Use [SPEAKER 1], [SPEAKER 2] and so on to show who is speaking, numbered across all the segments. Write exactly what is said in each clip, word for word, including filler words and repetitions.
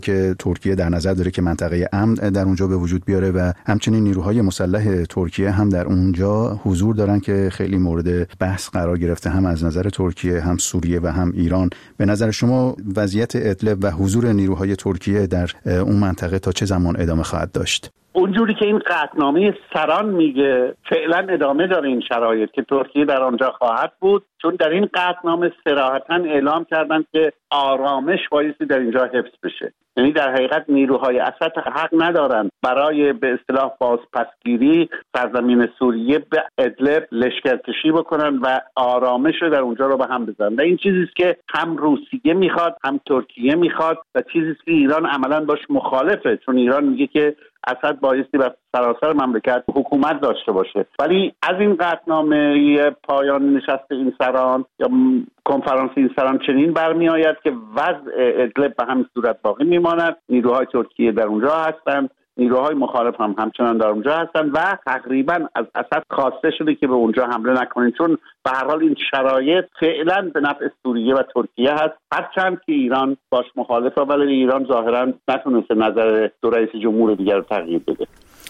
[SPEAKER 1] که ترکیه در نظر داره که منطقه امن در اونجا به وجود بیاره و همچنین نیروهای مسلح ترکیه هم در اونجا حضور دارن که خیلی مورد بحث قرار گرفته، هم از نظر ترکیه، هم سوریه و هم ایران. به نظر شما وضعیت ادلب و حضور نیروهای ترکیه در اون منطقه تا چه زمان ادامه خواهد داشت؟
[SPEAKER 2] اونجوری که این قطعنامه سران میگه فعلا ادامه داره این شرایط که ترکیه در آنجا خواهد بود، چون در این قطعنامه صراحتاً اعلام کردن که آرامش بایستی در اینجا حفظ بشه. یعنی در حقیقت نیروهای اسد حق ندارن برای به اصطلاح بازپسگیری سرزمین سوریه به ادلب لشکرکشی بکنن و آرامش رو در اونجا رو به هم بزنن. و این چیزی است که هم روسیه میخواد هم ترکیه میخواد و چیزی است که ایران عملاً باش مخالفه، چون ایران میگه که اسد بایستی بر سراسر مملکت حکومت داشته باشه. ولی از این قطعنامه پایان نشست این سران یا کنفرانس این سران چنین برمی آید که وضع ادلب به همین صورت باقی میماند. نیروهای ترکیه در اونجا هستند، نیروهای مخالف هم همچنان در اونجا هستند و تقریبا از اسد خواسته شده که به اونجا حمله نکنید، چون به هر حال این شرایط فعلا به نفع سوریه و ترکیه هست، هرچند که ایران باش مخالفه، ولی ایران ظاهرا نتونسته نظر دو رئیس جمهور دیگر رو تغییر بده.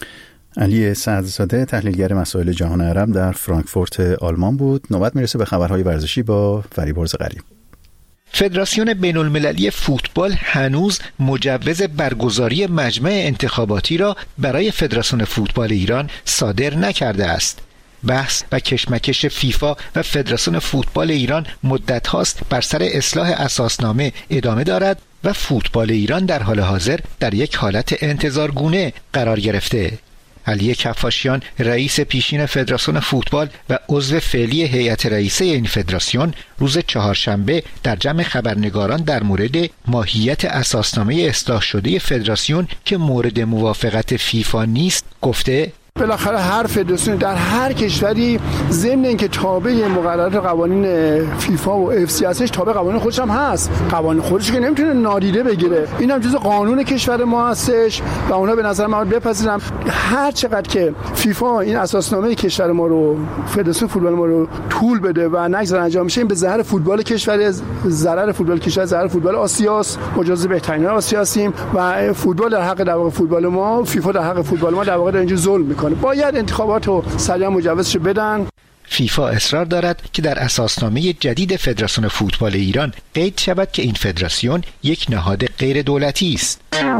[SPEAKER 1] علی سعدزاده، تحلیلگر مسائل جهان عرب در فرانکفورت آلمان بود. نوبت میرسه به خبرهای ورزشی با فریبرز غریب.
[SPEAKER 3] فدراسیون بین‌المللی فوتبال هنوز مجوز برگزاری مجمع انتخاباتی را برای فدراسیون فوتبال ایران صادر نکرده است. بحث و کشمکش فیفا و فدراسیون فوتبال ایران مدت هاست بر سر اصلاح اساسنامه ادامه دارد و فوتبال ایران در حال حاضر در یک حالت انتظارگونه قرار گرفته. علی کفاشیان، رئیس پیشین فدراسیون فوتبال و عضو فعلی هیئت رئیسه این فدراسیون، روز چهارشنبه در جمع خبرنگاران در مورد ماهیت اساسنامه اصلاح شده فدراسیون که مورد موافقت فیفا نیست گفته:
[SPEAKER 4] بالاخره هر فدراسیون در هر کشوری ضمن اینکه تابع مقررات قوانین فیفا و اف سی هستش، تابع قوانین خودش هم هست. قوانین خودش که نمیتونه نادیده بگیره، این هم جزء قانون کشور ما هستش و اونا به نظر من بپذیرم هر چقدر که فیفا این اساسنامه کشور ما رو، فدراسیون فوتبال ما رو طول بده و نگذار انجام بشه، این به ضرر فوتبال کشور، ضرر فوتبال کشور، ضرر فوتبال آسیاست. ما جزء بهترین آسیا هستیم و فوتبال در حق در واقع فوتبال ما، فیفا در حق فوتبال ما در واقع اینجا ظلم میکنه. باید انتخابات رو سریعا مجوزش بدن.
[SPEAKER 3] فیفا اصرار دارد که در اساسنامه جدید فدراسیون فوتبال ایران قید شود که این فدراسیون یک نهاد غیر دولتی است.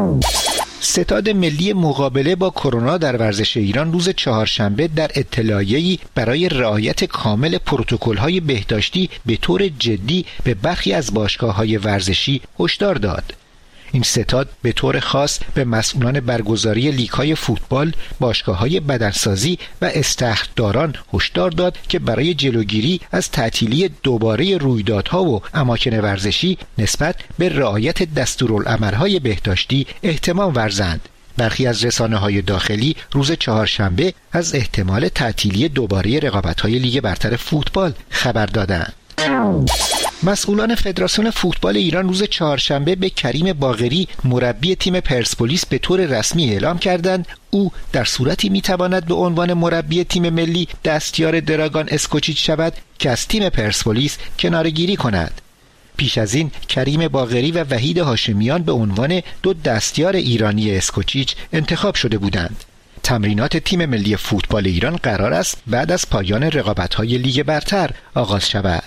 [SPEAKER 3] ستاد ملی مقابله با کرونا در ورزش ایران روز چهارشنبه در اطلاعیه‌ای برای رعایت کامل پروتکل‌های بهداشتی به طور جدی به برخی از باشگاه‌های ورزشی هشدار داد. این ستاد به طور خاص به مسئولان برگزاری لیگ‌های فوتبال، باشگاه‌های بدنسازی و استخداران هشدار داد که برای جلوگیری از تعطیلی دوباره رویدادها و اماکن ورزشی نسبت به رعایت دستورالعمل‌های بهداشتی اهتمام ورزند. برخی از رسانه‌های داخلی روز چهارشنبه از احتمال تعطیلی دوباره رقابت‌های لیگ برتر فوتبال خبر دادند. مسئولان فدراسیون فوتبال ایران روز چهارشنبه به کریم باقری، مربی تیم پرسپولیس، به طور رسمی اعلام کردند او در صورتی میتواند به عنوان مربی تیم ملی دستیار دراگان اسکوچیچ شود که از تیم پرسپولیس کناره‌گیری کند. پیش از این کریم باقری و وحید هاشمیان به عنوان دو دستیار ایرانی اسکوچیچ انتخاب شده بودند. تمرینات تیم ملی فوتبال ایران قرار است بعد از پایان رقابت‌های لیگ برتر آغاز شود.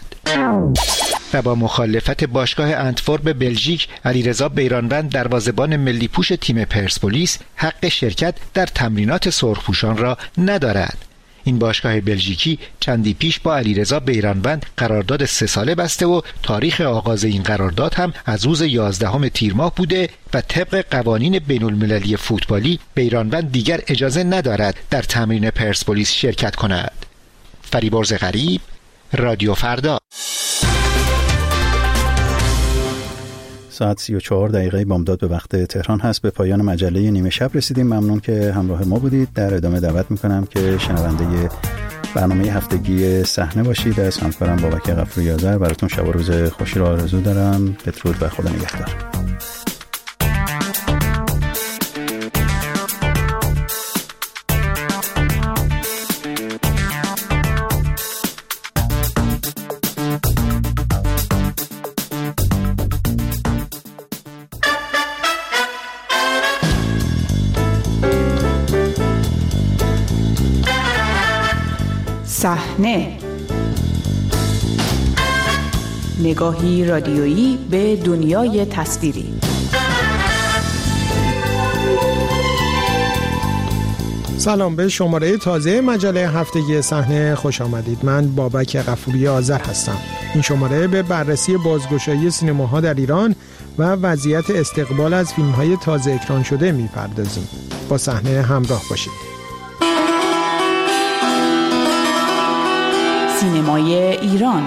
[SPEAKER 3] و با مخالفت باشگاه انتورپ بلژیک، علیرضا بیرانوند، دروازه‌بان ملی پوش تیم پرسپولیس، حق شرکت در تمرینات سرخپوشان را ندارد. این باشگاه بلژیکی چندی پیش با علیرضا بیرانوند قرارداد سه ساله بسته و تاریخ آغاز این قرارداد هم از روز یازدهم تیر ماه بوده و طبق قوانین بین‌المللی فوتبالی بیرانوند دیگر اجازه ندارد در تمرین پرسپولیس شرکت کند. فریبرز غریب، رادیو فردا.
[SPEAKER 1] ساعت سی و چهار دقیقه بامداد به وقت تهران هست. به پایان مجله نیمه شب رسیدیم. ممنون که همراه ما بودید. در ادامه دعوت میکنم که شنونده برنامه هفتگی صحنه باشید. از همکارم بابک غفوری آذر براتون شب و روز خوشی رو آرزو دارم. بدرود و خدا نگهدار.
[SPEAKER 5] صحنه، نگاهی رادیویی به دنیای تصویری.
[SPEAKER 6] سلام، به شماره تازه مجله هفتگی صحنه خوش آمدید. من بابک غفوری آذر هستم. این شماره به بررسی بازگشایی سینماها در ایران و وضعیت استقبال از فیلم‌های تازه اکران شده می‌پردازیم. با صحنه همراه باشید.
[SPEAKER 5] سینمای ایران.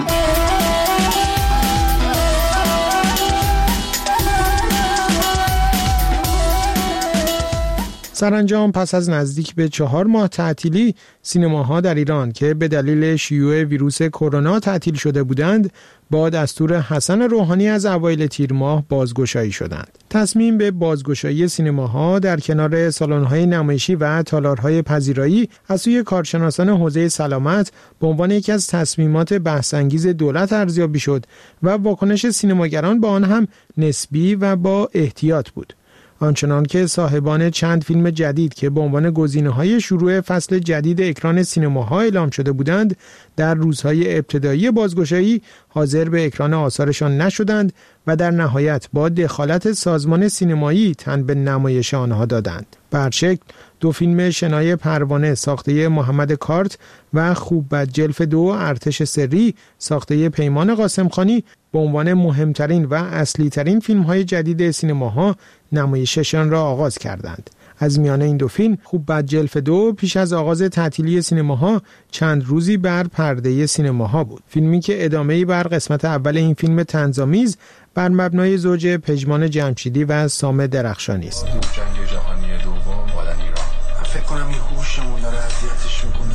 [SPEAKER 6] سرانجام پس از نزدیک به چهار ماه تعطیلی، سینماها در ایران که به دلیل شیوع ویروس کرونا تعطیل شده بودند، با دستور حسن روحانی از اوایل تیر ماه بازگشایی شدند. تصمیم به بازگشایی سینماها در کنار سالن‌های نمایشی و تالارهای پذیرایی از سوی کارشناسان حوزه سلامت به عنوان یکی از تصمیمات بحث‌انگیز دولت ارزیابی شد و واکنش سینماگران با آن هم نسبی و با احتیاط بود. آنچنان که صاحبان چند فیلم جدید که به عنوان گزینه‌های شروع فصل جدید اکران سینماها اعلام شده بودند، در روزهای ابتدایی بازگشایی حاضر به اکران آثارشان نشدند و در نهایت با دخالت سازمان سینمایی تن به نمایش آنها دادند. به هر شکل دو فیلم شنای پروانه ساخته محمد کارت و خوب بد جلف دو ارتش سری ساخته پیمان قاسمخانی به عنوان مهمترین و اصلی ترین فیلم های جدید سینماها نمایششان را آغاز کردند. از میان این دو فیلم خوب بد جلف دو پیش از آغاز تعطیلی سینماها چند روزی بر پرده سینماها بود. فیلمی که ادامه‌ای بر قسمت اول این فیلم طنزآمیز بر مبنای زوج پژمان جمشیدی و سام درخشانی است.
[SPEAKER 7] جنگ جهانی دوم مال ایران. فکر کنم این هوشمون داره اذیتش میکنه.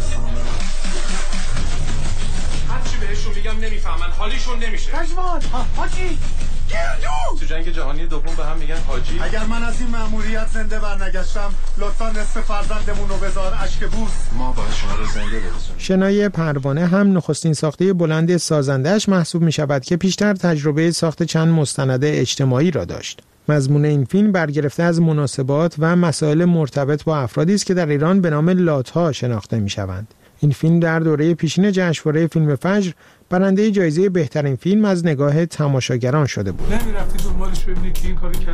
[SPEAKER 8] هرچی بهشون میگم نمیفهمن، حالیشون نمیشه.
[SPEAKER 7] پژمان، حاجی
[SPEAKER 8] تو جنگ جهانی دوم به هم میگن حاجی.
[SPEAKER 7] اگر من از این مأموریت زنده برنگشتم، لطفاً نصف فرزندمون رو بذار اشک بوس. ما باید شما رو زنده برسونیم.
[SPEAKER 6] شنای پروانه هم نخستین ساخته بلند سازنده‌اش محسوب میشود که پیشتر تجربه ساخت چند مستند اجتماعی را داشت. مضمون این فیلم برگرفته از مناسبات و مسائل مرتبط با افرادی است که در ایران به نام لات‌ها شناخته میشوند. این فیلم در دوره پیشین جشنواره فیلم فجر برنده جایزه بهترین فیلم از نگاه تماشاگران شده بود.
[SPEAKER 8] نمی‌رفتی دنبالش ببینی کی این کارو کرده؟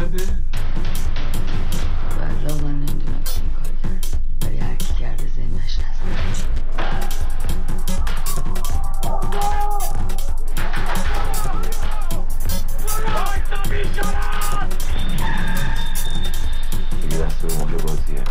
[SPEAKER 9] والا من نمیدونم کی این کارو کرده، ولی هر کی کرده ذهنش هست.
[SPEAKER 7] دیگه دست به مهل بازیه.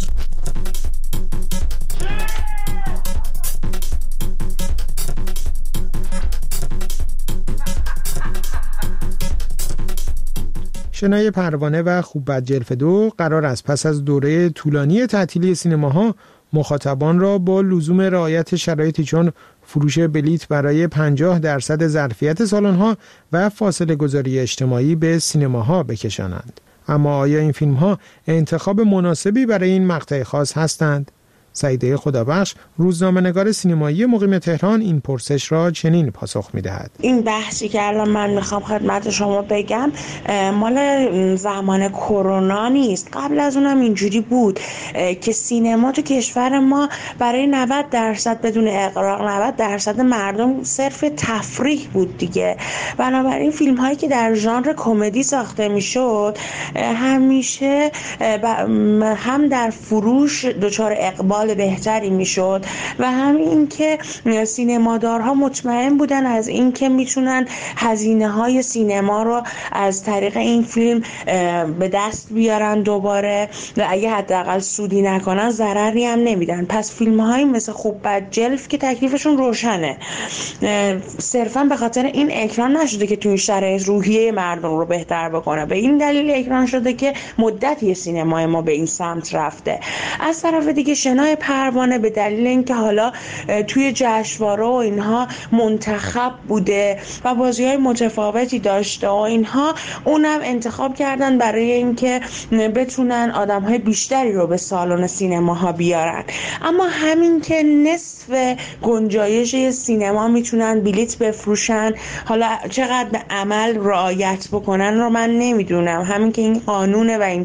[SPEAKER 6] شنای پروانه و خوب بد جلف دو قرار است پس از دوره طولانی تعطیلی سینماها مخاطبان را با لزوم رعایت شرایطی چون فروش بلیت برای پنجاه درصد ظرفیت سالن‌ها و فاصله گذاری اجتماعی به سینماها بکشانند. اما آیا این فیلم‌ها انتخاب مناسبی برای این مقطع خاص هستند؟ سعیده خدابخش، روزنامه‌نگار سینمایی مقیم تهران، این پرسش را چنین پاسخ می‌دهد.
[SPEAKER 10] این بحثی که الان من میخوام خدمت شما بگم مال زمان کرونا نیست. قبل از اونم اینجوری بود که سینما تو کشور ما برای نود درصد بدون اغراق نود درصد مردم صرف تفریح بود دیگه. بنابراین فیلم هایی که در ژانر کمدی ساخته میشد همیشه هم در فروش دچار اقبال بهتری میشد و همین که سینمادارها مطمئن بودن از این که میتونن هزینه های سینما رو از طریق این فیلم به دست بیارن دوباره و اگه حداقل سودی نکنن ضرری هم نمیدن. پس فیلم های مثل خوب بد جلف که تکلیفشون روشنه، صرفا به خاطر این اکران نشده که تو این شرایط روحیه مردم رو بهتر بکنه، به این دلیل اکران شده که مدتی سینمای ما به این سمت رفته. از طرف دیگه شنای پروانه به دلیل اینکه حالا توی جشنواره و اینها منتخب بوده و بازی‌های متفاوتی داشته و اینها، اونم انتخاب کردن برای اینکه بتونن آدم‌های بیشتری رو به سالن سینماها بیارن. اما همین که نصف گنجایش سینما میتونن بلیت بفروشن، حالا چقدر به عمل رعایت بکنن رو من نمیدونم. همین که این قانونه و این